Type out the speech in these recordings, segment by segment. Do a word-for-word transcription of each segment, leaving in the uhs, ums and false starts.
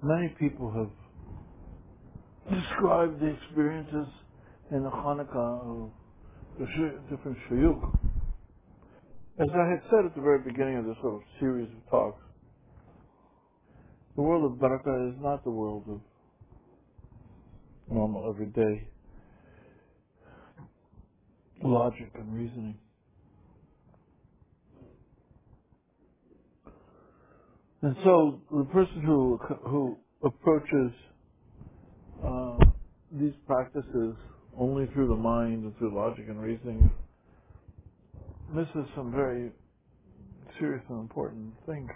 Many people have described the experiences in the Hanukkah of the sh- different shayuk. As I had said at the very beginning of this little series of talks, the world of barakah is not the world of normal, everyday logic and reasoning. And so the person who who approaches uh, these practices only through the mind and through logic and reasoning misses some very serious and important things.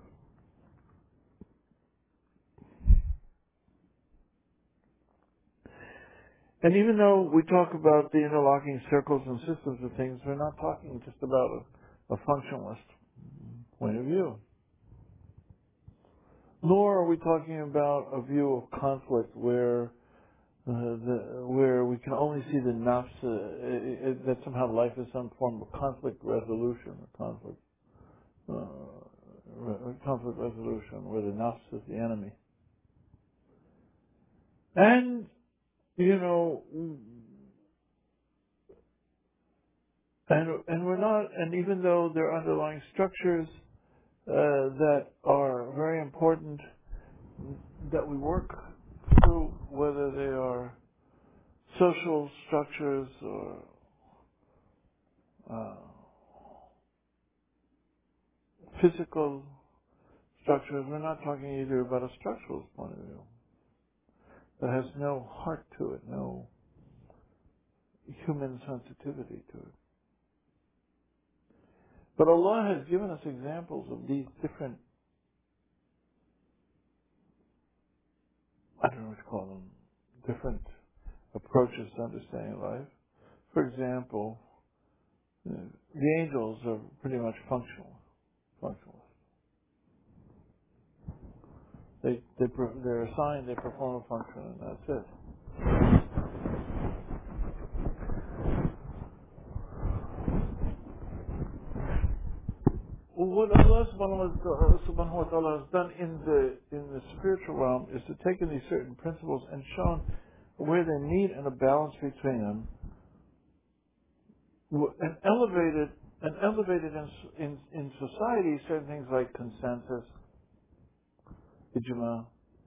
And even though we talk about the interlocking circles and systems of things, we're not talking just about a, a functionalist point of view. Nor are we talking about a view of conflict where uh, the, where we can only see the nafs, uh, it, it, that somehow life is some form of conflict resolution, or conflict, uh, re- conflict resolution, where the nafs is the enemy. And, you know, and, and we're not, and even though there are underlying structures uh, that are very important that we work through, whether they are social structures or uh, physical structures, we're not talking either about a structural point of view that has no heart to it, no human sensitivity to it. But Allah has given us examples of these different, I don't know what to call them, different approaches to understanding life. For example, uh, the angels are pretty much functional, functionalist. They, they, they're assigned, they perform a function, and that's it. Well, what Allah subhanahu wa ta'ala has done in the in the spiritual realm is to take in these certain principles and shown where they meet and a balance between them, and elevated and elevated in in, in society certain things like consensus, ijma,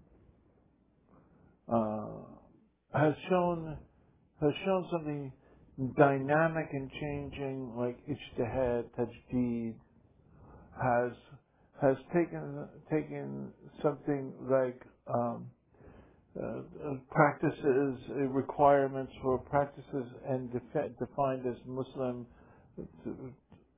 uh, has shown has shown something dynamic and changing like ijtihad, tajdeed, has has taken taken something like um, uh, practices, uh, requirements for practices, and defi- defined as Muslim to,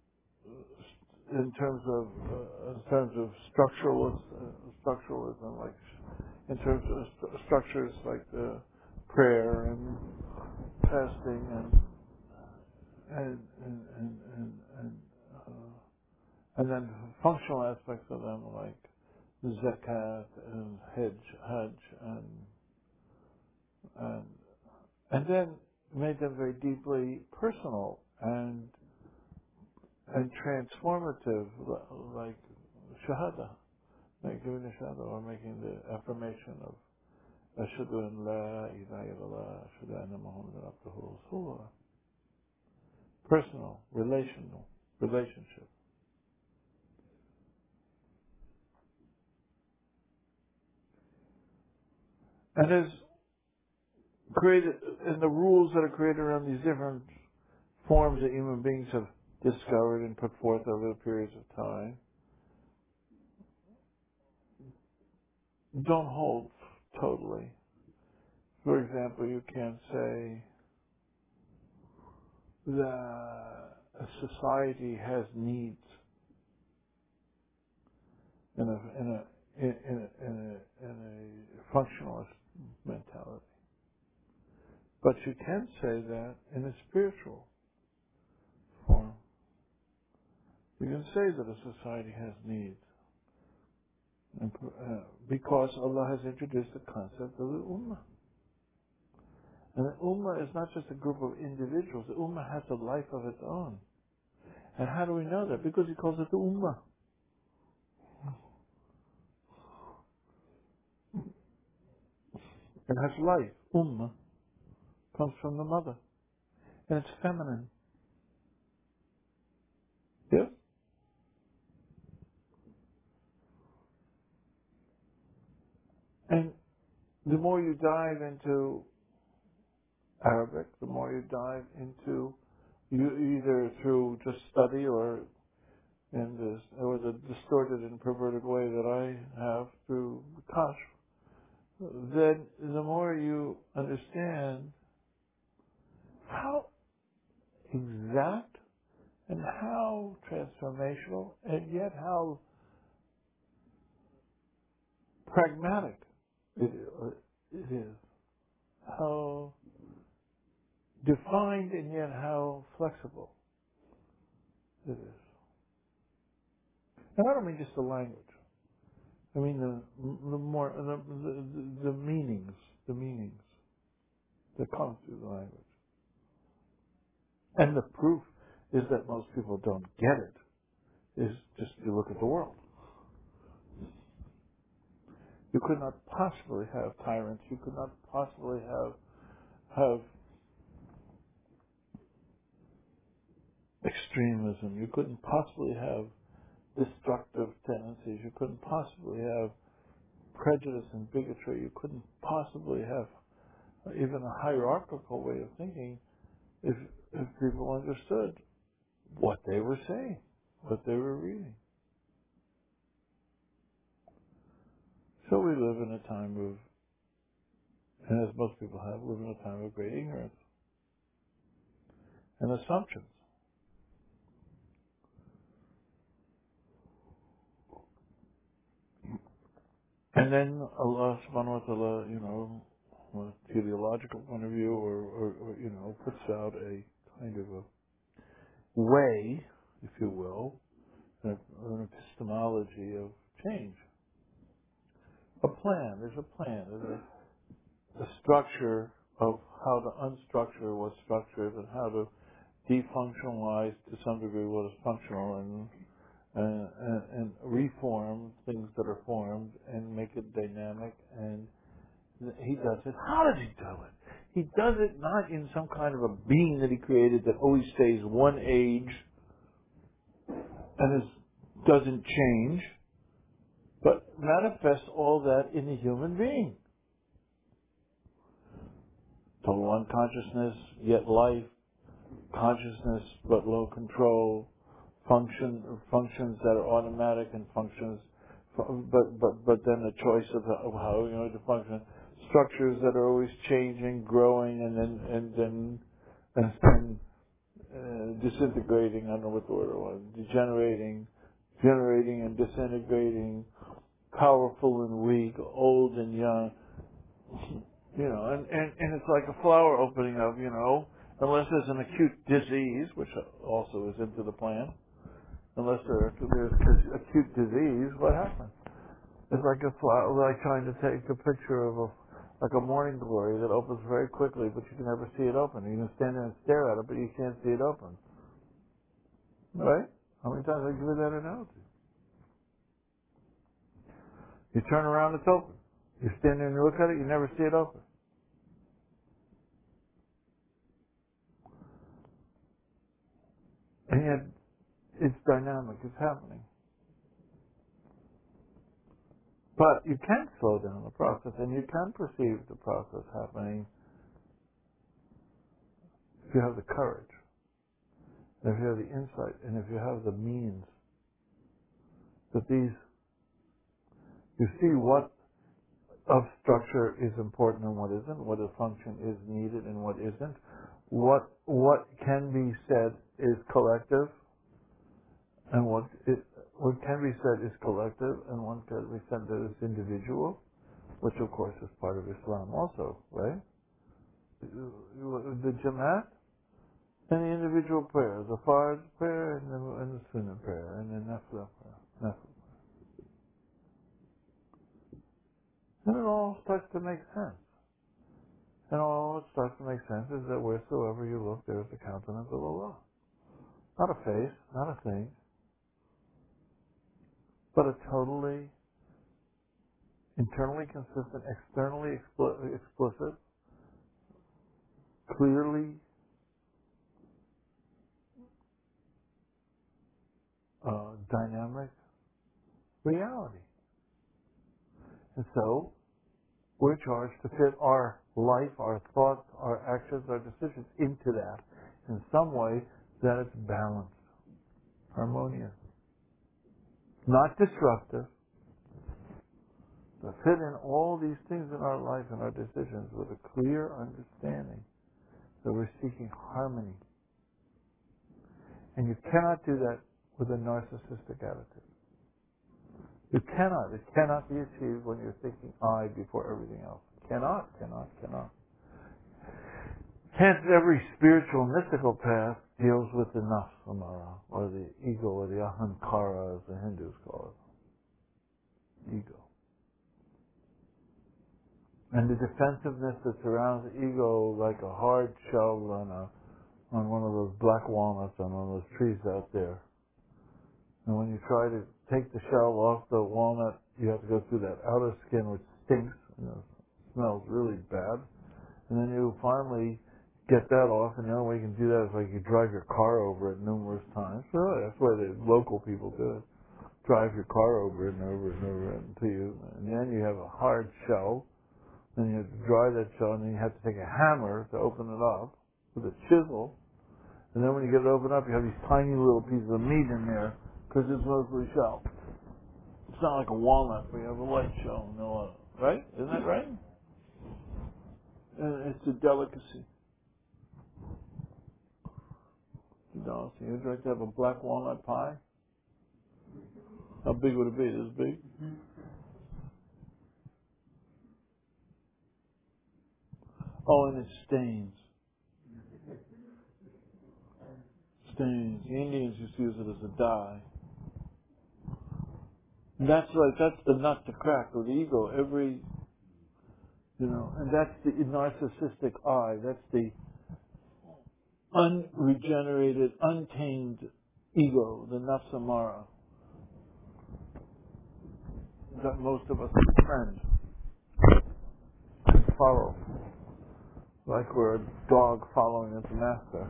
in terms of uh, in terms of structuralism, uh, structuralism, like in terms of st- structures like the prayer and fasting and and and and and, and uh, And then functional aspects of them like zakat and hajj, hajj and, and, and then made them very deeply personal and, and transformative, like shahada, like giving a shahada or making the affirmation of ashhadu an la ilaha illallah, ashhadu anna Muhammadan abduhu wa rasuluh. Personal, relational, relationship. And as created, and the rules that are created around these different forms that human beings have discovered and put forth over periods of time don't hold totally. For example, you can't say that a society has needs in a in a in a, in a, in a functionalist mentality, but you can say that in a spiritual form. You can say that a society has needs. And, uh, because Allah has introduced the concept of the Ummah. And the Ummah is not just a group of individuals. The Ummah has a life of its own. And how do we know that? Because He calls it the Ummah. It has life. Umm comes from the mother. And it's feminine. Yes? And the more you dive into Arabic, the more you dive into, you either through just study or in this, or the distorted and perverted way that I have through Kashf, then the more you understand how exact and how transformational and yet how pragmatic it it is, how defined and yet how flexible it is. And I don't mean just the language. I mean the the more the the, the meanings, the meanings that come through the language. And the proof is that most people don't get it. Is just you look at the world. You could not possibly have tyrants. You could not possibly have have extremism. You couldn't possibly have destructive tendencies. You couldn't possibly have prejudice and bigotry. You couldn't possibly have even a hierarchical way of thinking if if people understood what they were saying, what they were reading. So we live in a time of, and as most people have, live in a time of great ignorance and assumptions. And then Allah subhanahu wa ta'ala, you know, from a teleological point of view, or, or, or, you know, puts out a kind of a way, if you will, an, an epistemology of change. A plan, there's a plan, there's a, a structure of how to unstructure what's structured and how to defunctionalize to some degree what is functional and and, and, and reform things that are formed and make it dynamic. And he does it. How does he do it? He does it not in some kind of a being that he created that always stays one age and is, doesn't change, but manifests all that in the human being. Total unconsciousness, yet life, consciousness but low control, function functions that are automatic and functions, but but but then the choice of how, of how you know to function, structures that are always changing, growing, and then and then and then uh, disintegrating. I don't know what the word was. Degenerating, generating and disintegrating, powerful and weak, old and young. You know, and, and, and it's like a flower opening up, you know, unless there's an acute disease, which also is into the plan. Unless there, there's acute disease, what happens? It's like a flower, like trying to take a picture of a, like a morning glory that opens very quickly, but you can never see it open. You can stand there and stare at it, but you can't see it open. Right? How many times have I given that analogy? You turn around, it's open. You stand there and you look at it, you never see it open. And yet, it's dynamic, it's happening. But you can slow down the process, and you can perceive the process happening if you have the courage, and if you have the insight, and if you have the means. That these, you see what of structure is important and what isn't, what a function is needed and what isn't, what what can be said is collective, and what is, what can be said is collective, and what can be said that is individual, which of course is part of Islam also, right? The Jamaat and the individual prayer, the Fard prayer and the, and the Sunnah prayer, and the Nafla prayer. Nafla. And it all starts to make sense. And all it starts to make sense is that wheresoever you look, there is the countenance of Allah. Not a face, not a thing, but a totally internally consistent, externally expli- explicit, clearly uh, dynamic reality. And so, we're charged to fit our life, our thoughts, our actions, our decisions into that in some way that it's balanced, harmonious, not disruptive, but fit in all these things in our life and our decisions with a clear understanding that we're seeking harmony. And you cannot do that with a narcissistic attitude. You cannot. It cannot be achieved when you're thinking I before everything else. Cannot, cannot, cannot. Hence, every spiritual mystical path deals with the nafs samara, or the ego, or the ahankara, as the Hindus call it. Ego. And the defensiveness that surrounds the ego like a hard shell on a on one of those black walnuts on one of those trees out there. And when you try to take the shell off the walnut, you have to go through that outer skin, which stinks, you know, smells really bad. And then you finally get that off, and the only way you can do that is like you drive your car over it numerous times. So that's why the local people do it. Drive your car over it and over it and over it until you, and then you have a hard shell. Then you have to dry that shell, and then you have to take a hammer to open it up with a chisel. And then when you get it opened up, you have these tiny little pieces of meat in there because it's mostly shell. It's not like a walnut where you have a light shell, no, right? Isn't that right? And it's a delicacy. You know, so you'd like to have a black walnut pie? How big would it be? This big? Oh, and it stains. Stains. The Indians used to use it as a dye. And that's like, that's the nut to crack with the ego. Every, you know, and that's the narcissistic I. That's the unregenerated, untamed ego, the nafsamara, that most of us friend and follow, like we're a dog following its master,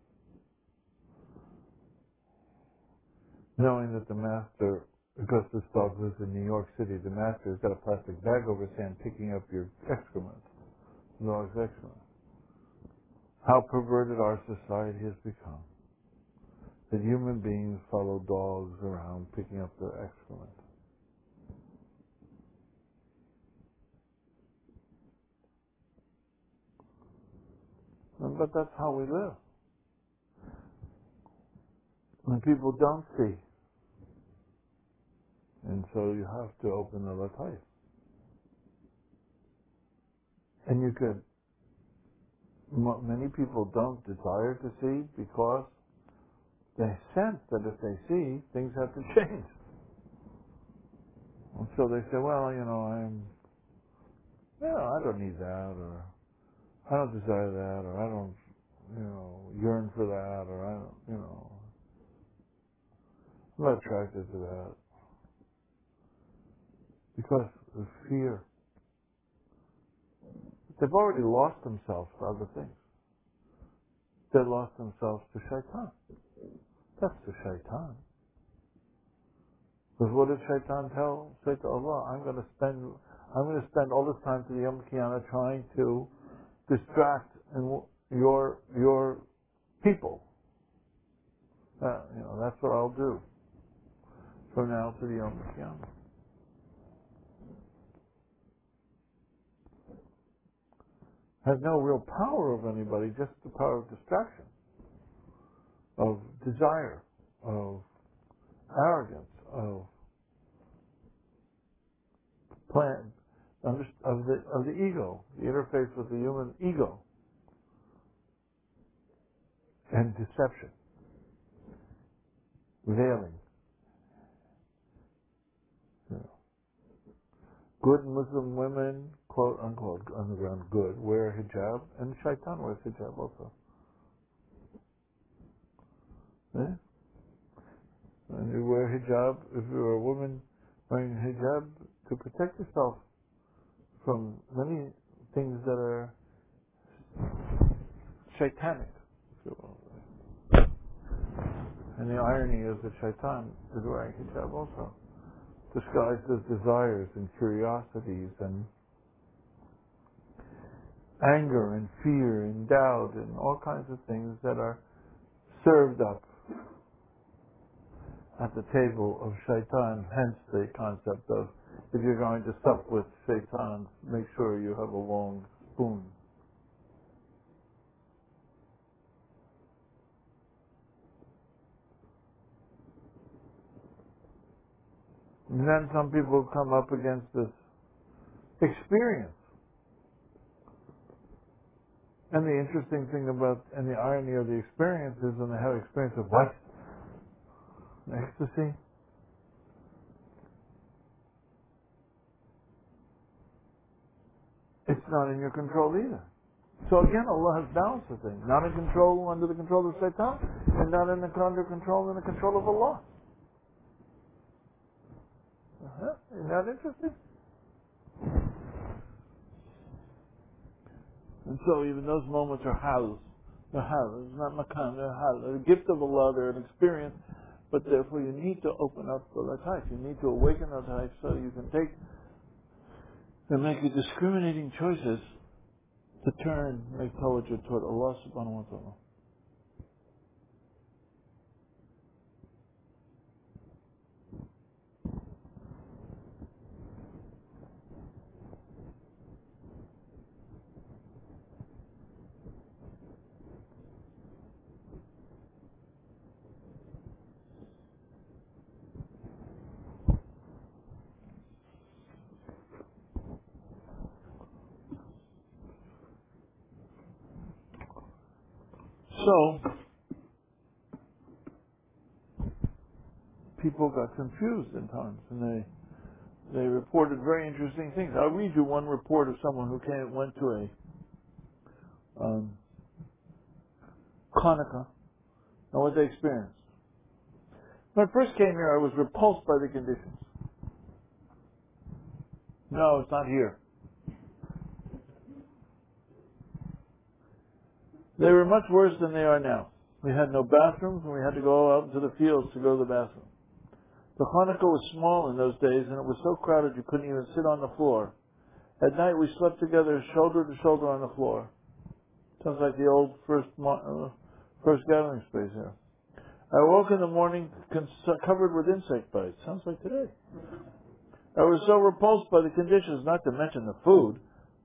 knowing that the master, because this dog lives in New York City, the master has got a plastic bag over his hand picking up your excrement, the dog's excrement. How perverted our society has become. That human beings follow dogs around picking up their excrement. But that's how we live. And people don't see. And so you have to open the latayf. And you could, many people don't desire to see because they sense that if they see, things have to change. And so they say, well, you know, I'm, you know, I don't need that, or I don't desire that, or I don't, you know, yearn for that, or I don't, you know, I'm not attracted to that. Because of fear. They've already lost themselves to other things. They lost themselves to shaitan. That's the shaitan. Because what did shaitan tell? Say to Allah, I'm going to spend, I'm going to spend all this time to the Yom Kippur trying to distract and your your people. Uh, you know, that's what I'll do from now to the Yom Kippur. Has no real power over anybody, just the power of distraction, of desire, of arrogance, of plan, of the of the ego, the interface with the human ego, and deception, veiling. You know. Good Muslim women, quote unquote, underground good, wear hijab, and shaitan wears hijab also. Eh? And you wear hijab, if you're a woman wearing hijab, to protect yourself from many things that are shaitanic. And the irony is that shaitan is wearing hijab also, disguised as desires and curiosities and anger and fear and doubt and all kinds of things that are served up at the table of shaitan, hence the concept of if you're going to sup with shaitan, make sure you have a long spoon. And then some people come up against this experience. And the interesting thing about, and the irony of the experience is when they have experience of what? Ecstasy? It's not in your control either. So again, Allah has balanced the thing. Not in control, under the control of shaitan, and not in the under control, in the control of Allah. Uh-huh. Isn't that interesting? And so even those moments are halal. They're halal. It's not makan, they're halal. They're a gift of Allah, they're an experience, but therefore you need to open up for that type. You need to awaken that type so you can take and make discriminating choices to turn, make tawajjuh toward Allah subhanahu wa ta'ala. So, people got confused in times, and they they reported very interesting things. I'll read you one report of someone who came went to a um, Hanukkah and what they experienced. When I first came here, I was repulsed by the conditions. No, it's not here. They were much worse than they are now. We had no bathrooms, and we had to go out into the fields to go to the bathroom. The Hanukkah was small in those days, and it was so crowded you couldn't even sit on the floor. At night, we slept together, shoulder to shoulder on the floor. Sounds like the old first uh, first gathering space here. I woke in the morning cons- covered with insect bites. Sounds like today. I was so repulsed by the conditions, not to mention the food,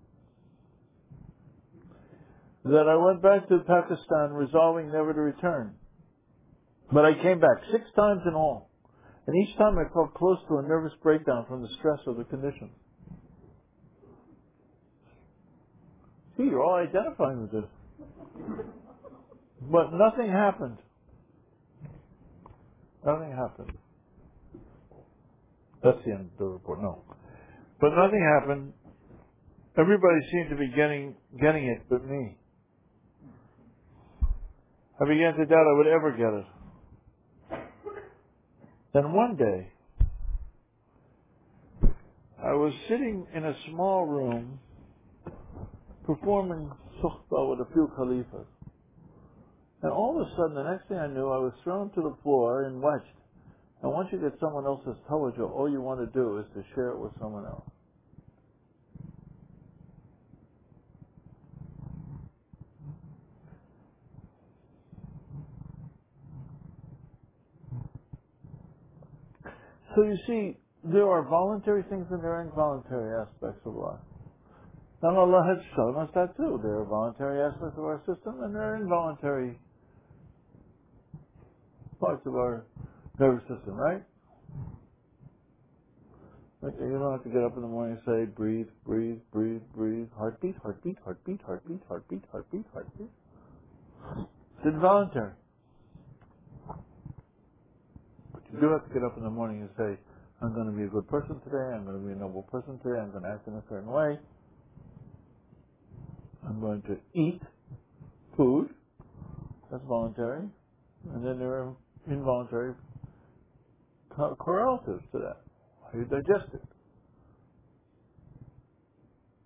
that I went back to Pakistan resolving never to return. But I came back six times in all. And each time I felt close to a nervous breakdown from the stress of the conditions. See, you're all identifying with this. But nothing happened. Nothing happened. That's the end of the report. No. But nothing happened. Everybody seemed to be getting getting it but me. I began to doubt I would ever get it. Then one day, I was sitting in a small room performing sukhbah with a few khalifas. And all of a sudden, the next thing I knew, I was thrown to the floor and wedged. And once you get someone else's tawajjuh, all you want to do is to share it with someone else. So you see, there are voluntary things and there are involuntary aspects of life. And Allah has shown us that too. There are voluntary aspects of our system and there are involuntary parts of our nervous system, right? Like, you don't have to get up in the morning and say, breathe, breathe, breathe, breathe, heartbeat, heartbeat, heartbeat, heartbeat, heartbeat, heartbeat, heartbeat. It's involuntary. But you do have to get up in the morning and say, I'm going to be a good person today, I'm going to be a noble person today, I'm going to act in a certain way. I'm going to eat food, that's voluntary. And then there are involuntary correlatives to that. How you digest it.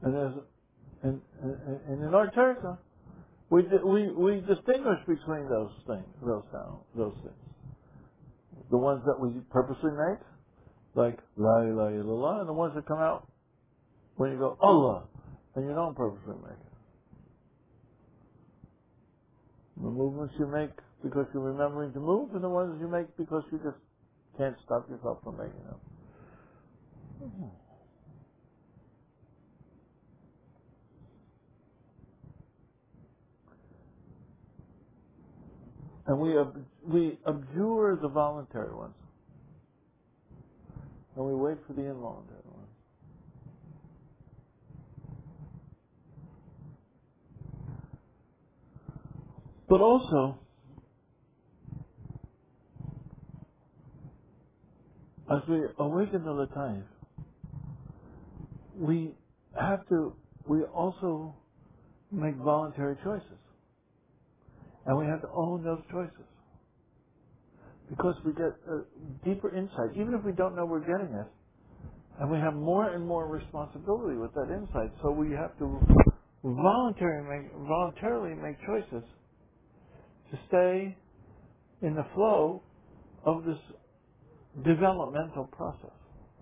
And there's, and, and, and in our Torah, we, we, we distinguish between those things, those sounds, those things. The ones that we purposely make, like La ilaha illallah, and the ones that come out when you go Allah, and you don't purposely make it. The movements you make because you're remembering to move, and the ones you make because you just can't stop yourself from making them. Mm-hmm. And we ab- we abjure the voluntary ones, and we wait for the involuntary ones. But also, as we awaken the Latayif, we have to, we also make voluntary choices. And we have to own those choices. Because we get a deeper insight, even if we don't know we're getting it, and we have more and more responsibility with that insight. So we have to voluntarily make, voluntarily make choices to stay in the flow of this developmental process.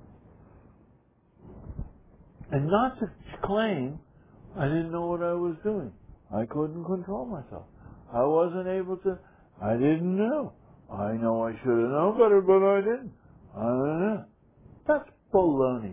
And not to claim, I didn't know what I was doing. I couldn't control myself. I wasn't able to, I didn't know. I know I should have known better, but I didn't. I don't know. That's baloney.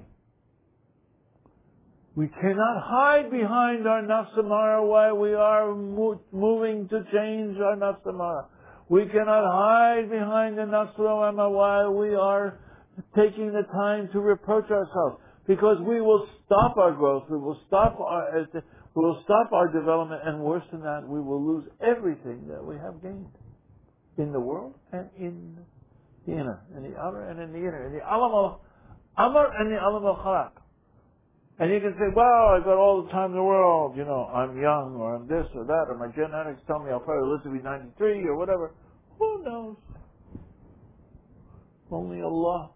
We cannot hide behind our nafsamara while we are mo- moving to change our nafsamara. We cannot hide behind the nafsamara while we are taking the time to reproach ourselves. Because we will stop our growth, we will stop our, we will stop our development, and worse than that, we will lose everything that we have gained in the world and in the inner, in the outer and in the inner, in the alam al-amr and the alam al-khalaq. And you can say, well, I've got all the time in the world, you know, I'm young, or I'm this or that, or my genetics tell me I'll probably live to be ninety-three, or whatever. Who knows? Only Allah.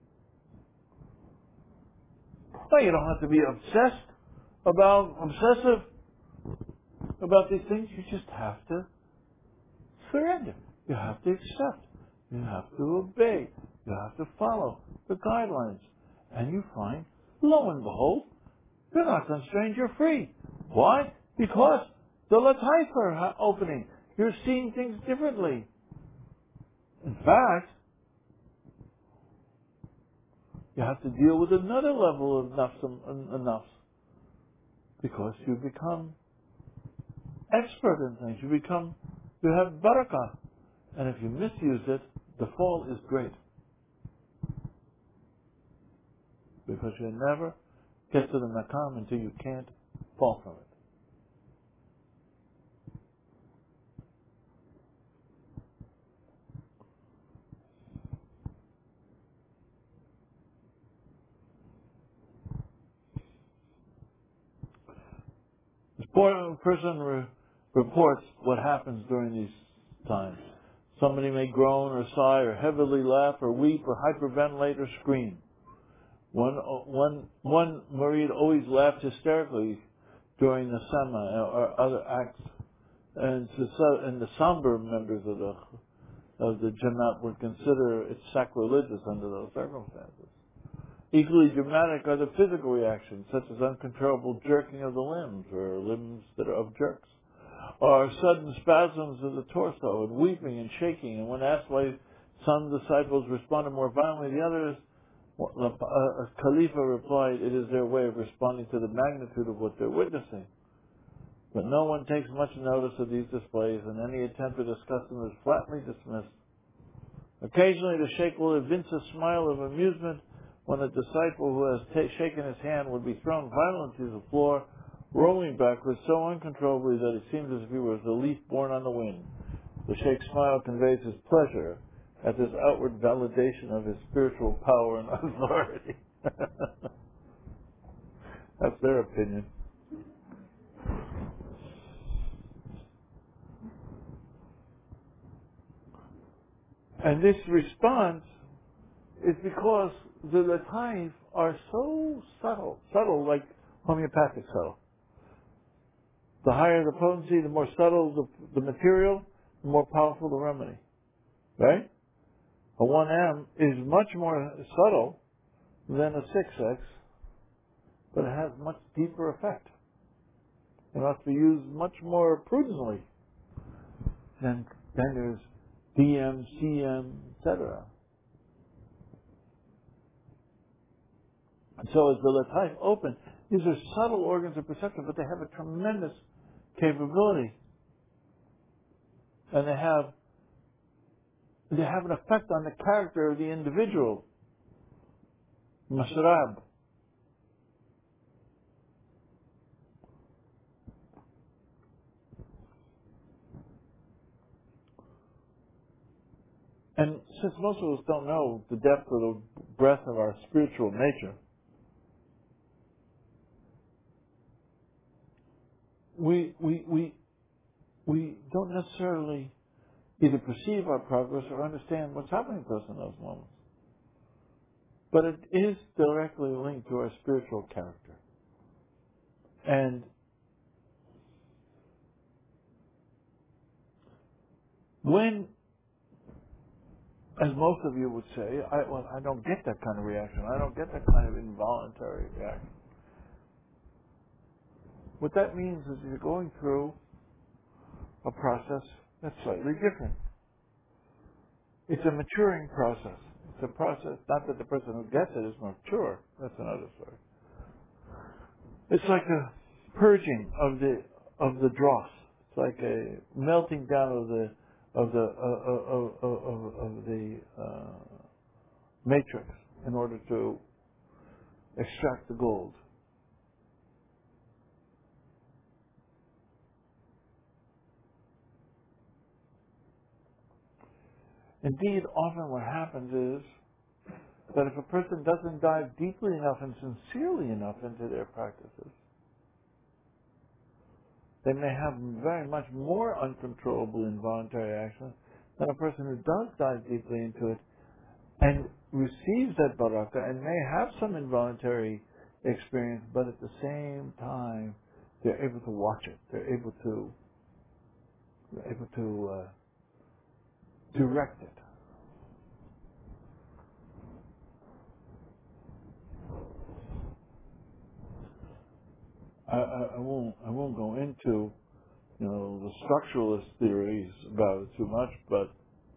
Well, you don't have to be obsessed about, obsessive about these things. You just have to surrender. You have to accept. You have to obey. You have to follow the guidelines. And you find, lo and behold, you're not constrained, you're free. Why? Because the Latayif are opening. You're seeing things differently. In fact, you have to deal with another level of nafs, nafs because you become expert in things. You become, you have barakah. And if you misuse it, the fall is great. Because you never get to the maqam until you can't fall from it. This poor person re- reports what happens during these times. Somebody may groan or sigh or heavily laugh or weep or hyperventilate or scream. One, one, one Murid always laughed hysterically during the Sama or other acts. And, to, and the somber members of the, of the Jamaat would consider it sacrilegious under those circumstances. Equally dramatic are the physical reactions, such as uncontrollable jerking of the limbs, or limbs that are of jerks, or sudden spasms of the torso, and weeping and shaking. And when asked why some disciples responded more violently than the others, a Khalifa replied, it is their way of responding to the magnitude of what they're witnessing. But no one takes much notice of these displays, and any attempt to discuss them is flatly dismissed. Occasionally the Sheikh will evince a smile of amusement when a disciple who has ta- shaken his hand would be thrown violently to the floor, rolling backwards so uncontrollably that it seems as if he was a leaf borne on the wind. The Sheikh's smile conveys his pleasure at this outward validation of his spiritual power and authority. That's their opinion. And this response is because the Latayif are so subtle, subtle, like homeopathic subtle. The higher the potency, the more subtle the, the material, the more powerful the remedy. Right? A one M is much more subtle than a six X, but it has much deeper effect. It must be used much more prudently. Then, then there's D M, C M, et cetera. And so as the Lataif open, these are subtle organs of perception, but they have a tremendous capability. And they have they have an effect on the character of the individual. Masrab. And since most of us don't know the depth or the breadth of our spiritual nature, we we we we don't necessarily either perceive our progress or understand what's happening to us in those moments. But it is directly linked to our spiritual character. And when, as most of you would say, I, well, I don't get that kind of reaction. I don't get that kind of involuntary reaction. What that means is you're going through a process that's slightly different. It's a maturing process. It's a process, not that the person who gets it is mature. That's another story. It's like a purging of the of the dross. It's like a melting down of the of the uh, of, of, of, of the uh, matrix in order to extract the gold. Indeed, often what happens is that if a person doesn't dive deeply enough and sincerely enough into their practices, they may have very much more uncontrollable involuntary action than a person who does dive deeply into it and receives that baraka and may have some involuntary experience, but at the same time they're able to watch it. They're able to they're able to uh, direct it. I, I, I won't I won't go into you know the structuralist theories about it too much, but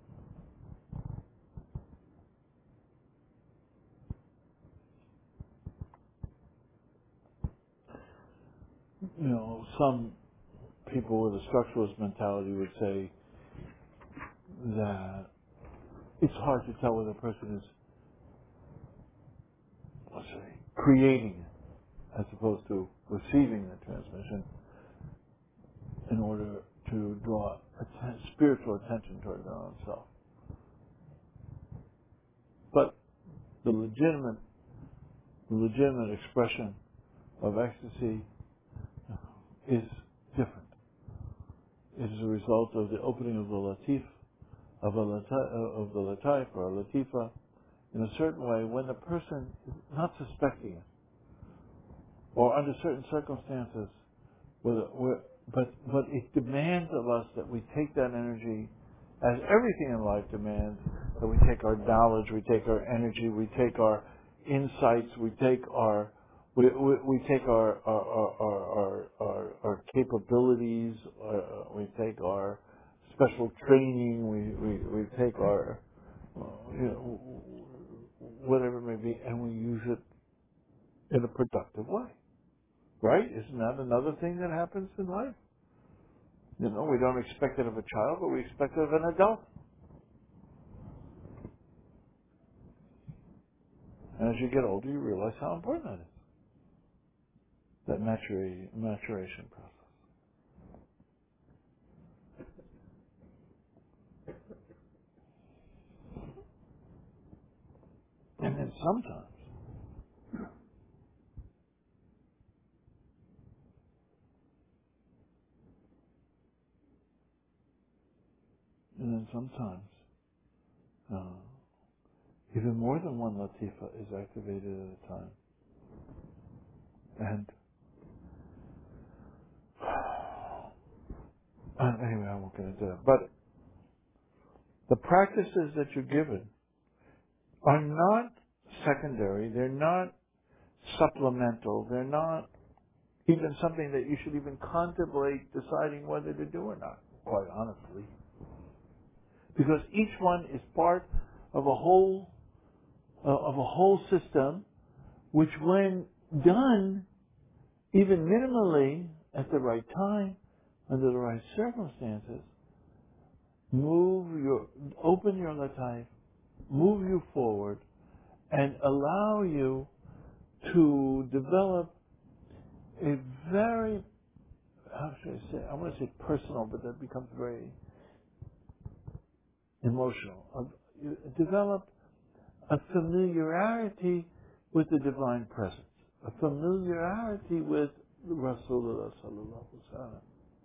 you know some people with a structuralist mentality would say that it's hard to tell whether a person is, let's say, creating as opposed to receiving the transmission in order to draw atten- spiritual attention toward their own self. But the legitimate, the legitimate expression of ecstasy is different. It is a result of the opening of the latif, of, a lati- of the lataif or a latifa, in a certain way when the person is not suspecting it, or under certain circumstances, whether, but but it demands of us that we take that energy, as everything in life demands, that we take our knowledge, we take our energy, we take our insights, we take our we we, we take our our our our, our, our capabilities, uh, we take our special training, we we, we take our uh, you know whatever it may be, and we use it in a productive way. Right? Isn't that another thing that happens in life? You know, we don't expect it of a child, but we expect it of an adult. And as you get older, you realize how important that is, that matura- maturation process. And then sometimes, and then sometimes, uh, even more than one latifa is activated at a time. And uh, anyway, I won't get into that. But the practices that you're given are not secondary. They're not supplemental. They're not even something that you should even contemplate deciding whether to do or not, quite honestly. Because each one is part of a whole, uh, of a whole system, which when done, even minimally, at the right time, under the right circumstances, move your, open your Lataif, move you forward, and allow you to develop a very, how should I say, I want to say personal, but that becomes very emotional. Of, you develop a familiarity with the divine presence, a familiarity with Rasulullah sallallahu alaihi wasallam.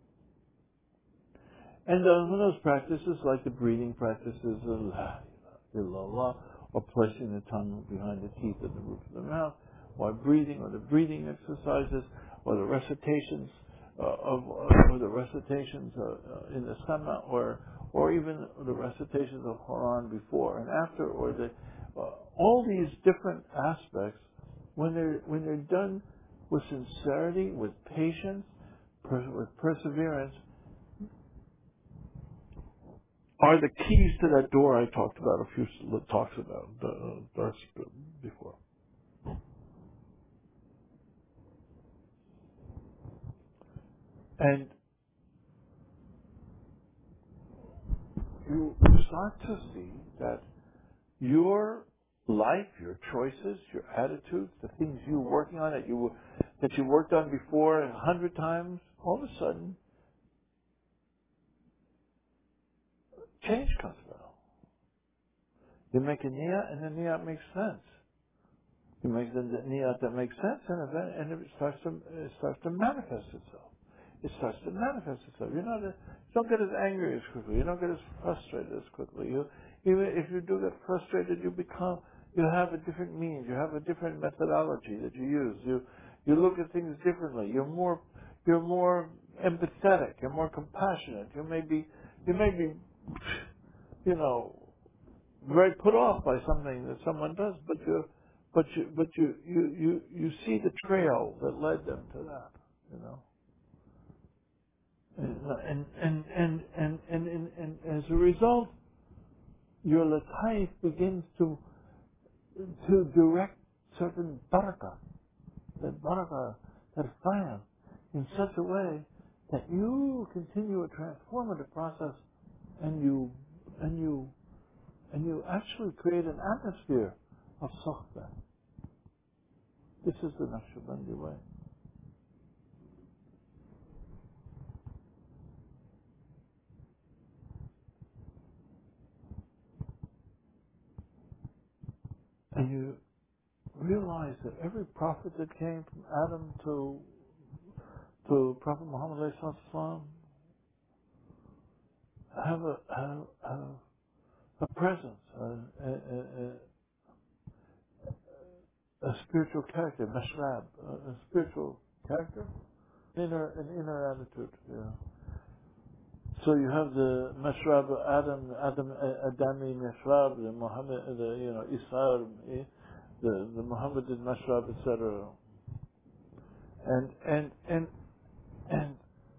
And uh, those practices, like the breathing practices of La ilaha illallah, or placing the tongue behind the teeth at the roof of the mouth, or breathing, or the breathing exercises, or the recitations uh, of, uh, or the recitations uh, uh, in the Sama, or or even the recitations of Quran before and after, or the uh, all these different aspects, when they're when they're done with sincerity, with patience, per, with perseverance, are the keys to that door I talked about a few talks about uh, before. And you start to see that your life, your choices, your attitudes, the things you're working on that you that you worked on before a hundred times, all of a sudden, change comes about. You make a niyat, and the niyat makes sense. You make the niyat that makes sense, and then and it starts to it starts to manifest itself. It starts to manifest itself. You're not a, you don't get as angry as quickly. You don't get as frustrated as quickly. You even if you do get frustrated, you become you have a different means. You have a different methodology that you use. You you look at things differently. You're more you're more empathetic. You're more compassionate. You may be you may be you know very put off by something that someone does, but you but you but you you you you see the trail that led them to that. You know. And and and and and, and, and, and as a result, your lataif begins to to direct certain barakah, that barakah, that fire, in such a way that you continue a transformative process, and you and you and you actually create an atmosphere of sohbah. This is the Naqshbandi way. And you realize that every prophet that came from Adam to to Prophet Muhammad ﷺ have a have, have a presence, a, a, a, a spiritual character, mashrab, a, a spiritual character, inner an inner attitude. Yeah. So you have the mashrab Adam, Adam Adami mashrab, the Muhammad, the you know Isar, the the Muhammadan mashrab, et cetera. And and and and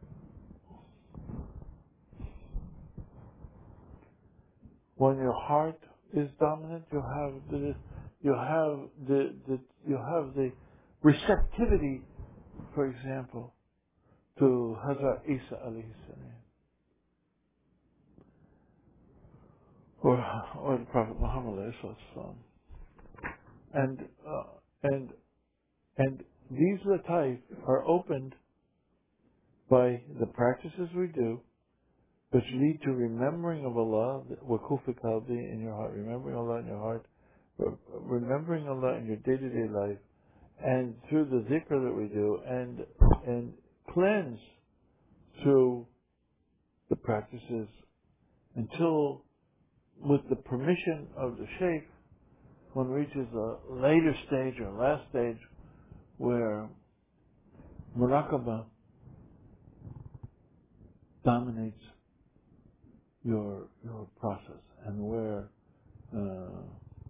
when your heart is dominant, you have the you have the, the you have the receptivity, for example, to Hazrat Isa alayhi salam, or or the Prophet Muhammad alayhi salam, and uh, and and these lataif are opened by the practices we do, which lead to remembering of Allah, wakufi qalbi, in your heart, remembering Allah in your heart, remembering Allah in your day-to-day life, and through the zikr that we do, and and cleanse through the practices until, with the permission of the Shaykh, one reaches a later stage or last stage where muraqabah dominates your your process, and where uh,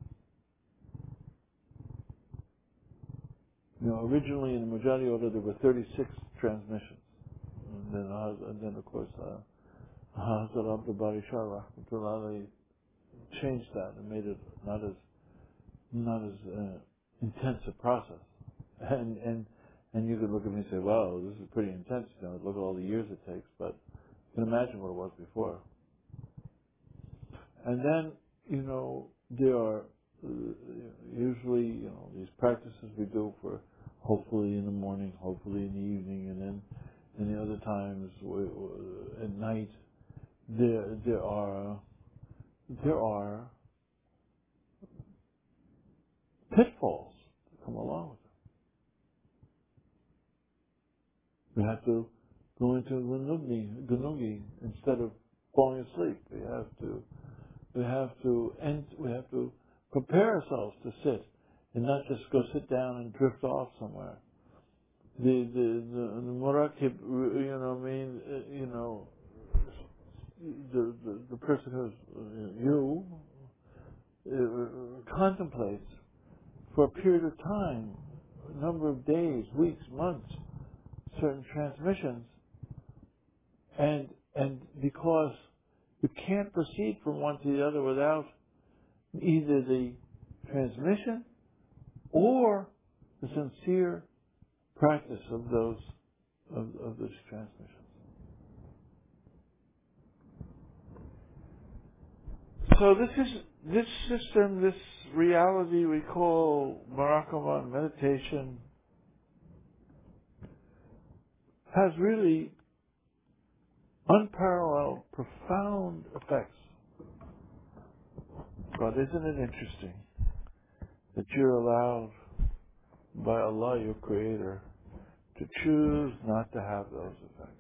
you know originally in the Majadi order there were thirty-six transmissions, and then uh, and then of course uh, Hazrat Abdul Bari Shah Rahmatullah changed that and made it not as not as uh, intense a process, and and and you could look at me and say, wow, this is pretty intense, you know, look at all the years it takes, but you can imagine what it was before. And then, you know, there are uh, usually, you know, these practices we do for hopefully in the morning, hopefully in the evening, and then in the other times we, we, at night, there there are there are pitfalls that come along with it. We have to go into Gunungi, Gunungi instead of falling asleep. We have to we have to end, we have to prepare ourselves to sit and not just go sit down and drift off somewhere. The the the, the murakib, you know, I mean, uh, you know, the the, the person who's uh, you uh, contemplates for a period of time, a number of days, weeks, months, certain transmissions, and and because you can't proceed from one to the other without either the transmission or the sincere practice of those of, of those transmissions. So this is this system, this reality we call Muraqabah meditation, has really unparalleled, profound effects. But isn't it interesting that you're allowed by Allah, your Creator, to choose not to have those effects,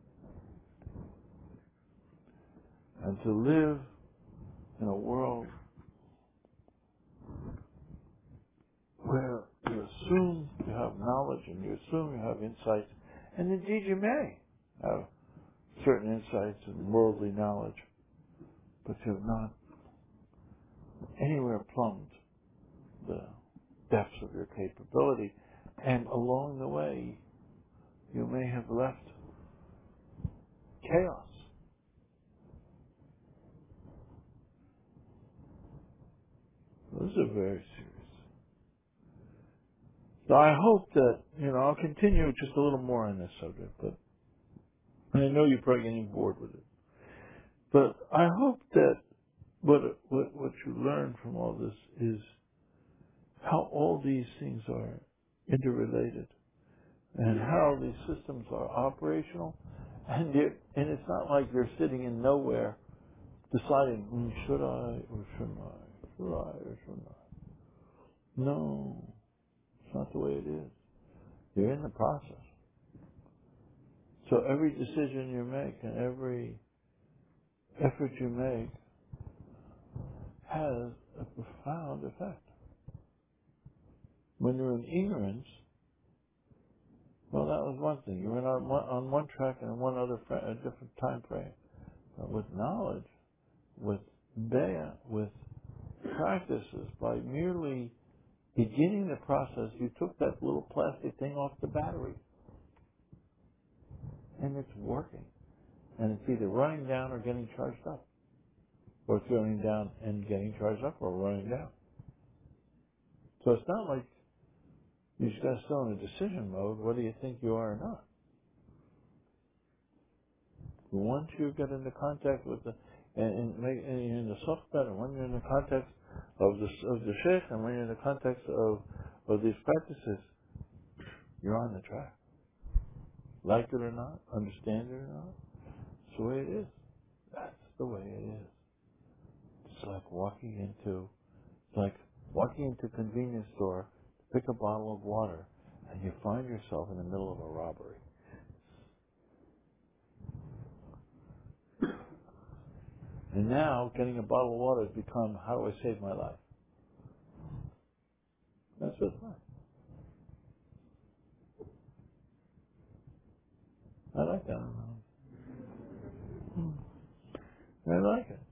and to live in a world where you assume you have knowledge and you assume you have insight, and indeed you may have certain insights and worldly knowledge, but you have not anywhere plumbed the depths of your capability, and along the way you may have left chaos. This is very serious. So I hope that, you know, I'll continue just a little more on this subject, but and I know you're probably getting bored with it. But I hope that what, what, what you learn from all this is how all these things are interrelated and how these systems are operational. And, and it's not like you're sitting in nowhere deciding, mm, should I or shouldn't I? Should I or shouldn't I? No, it's not the way it is. You're in the process. So every decision you make and every effort you make has a profound effect. When you're in ignorance, well, that was one thing. You're in on one, on one track and in one other fra- a different time frame. But with knowledge, with Baya, with practices, by merely beginning the process, you took that little plastic thing off the battery. And it's working. And it's either running down or getting charged up. Or it's running down and getting charged up or running down. So it's not like you just got still in a decision mode, whether you think you are or not. Once you get into contact with the, and, and, make, and you're in the sohbet, and when you're in the context of the, of the sheikh, and when you're in the context of, of these practices, you're on the track. Like it or not, understand it or not, it's the way it is. That's the way it is. It's like walking into, it's like walking into a convenience store to pick a bottle of water, and you find yourself in the middle of a robbery. And now, getting a bottle of water has become, how do I save my life? That's what it's like. I like that. I like it.